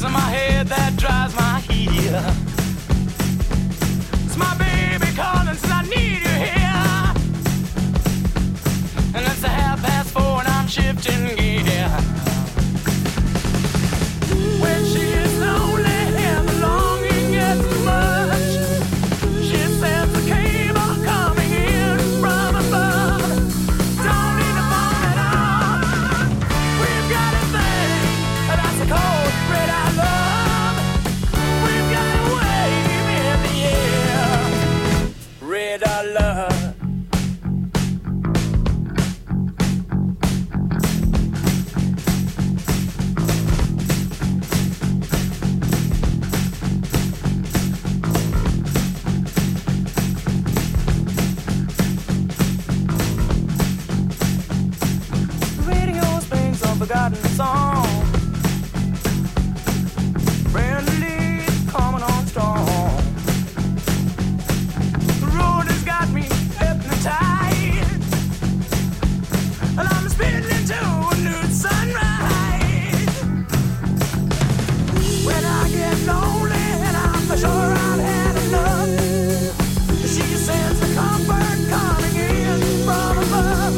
in my head that drives my heel. It's my baby calling, says I need you here. And it's 4:30 and I'm shifting gear. When she is lonely and the longing gets much, she sends a cable coming in from above. Don't need to phone it up. We've got a thing that's a cold red I love. We've got a wave in the air, red I love. Forgotten song, friendly, coming on strong. The road has got me hypnotized, and I'm spinning into a new sunrise. When I get lonely and I'm for sure I've had enough, she sends the comfort coming in from above.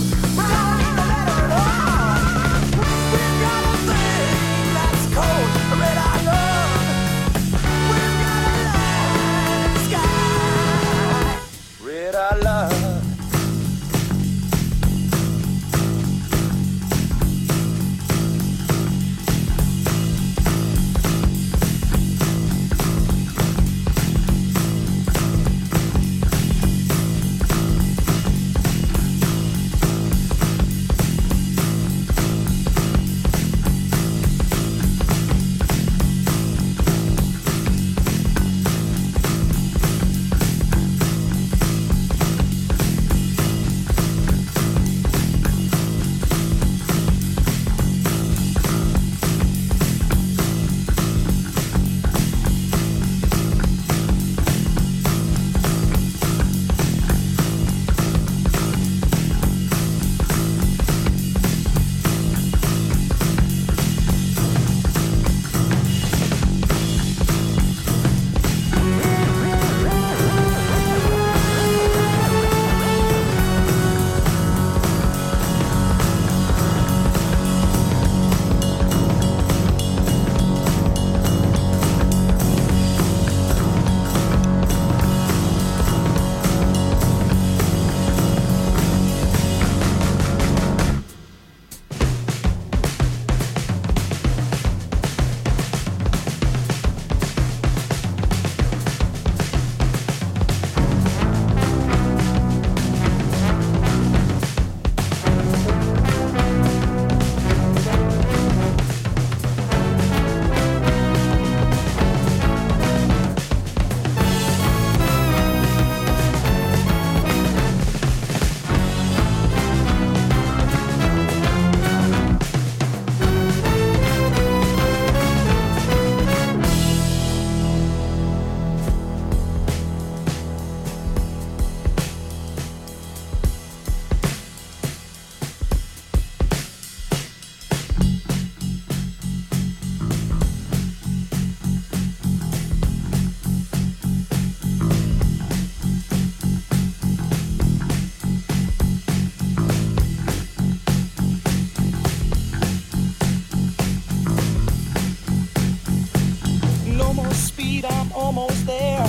Almost there.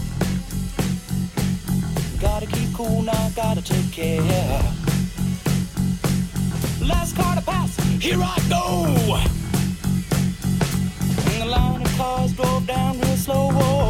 Gotta keep cool now, gotta take care. Last car to pass, here I go. And the line of cars drove down real slow.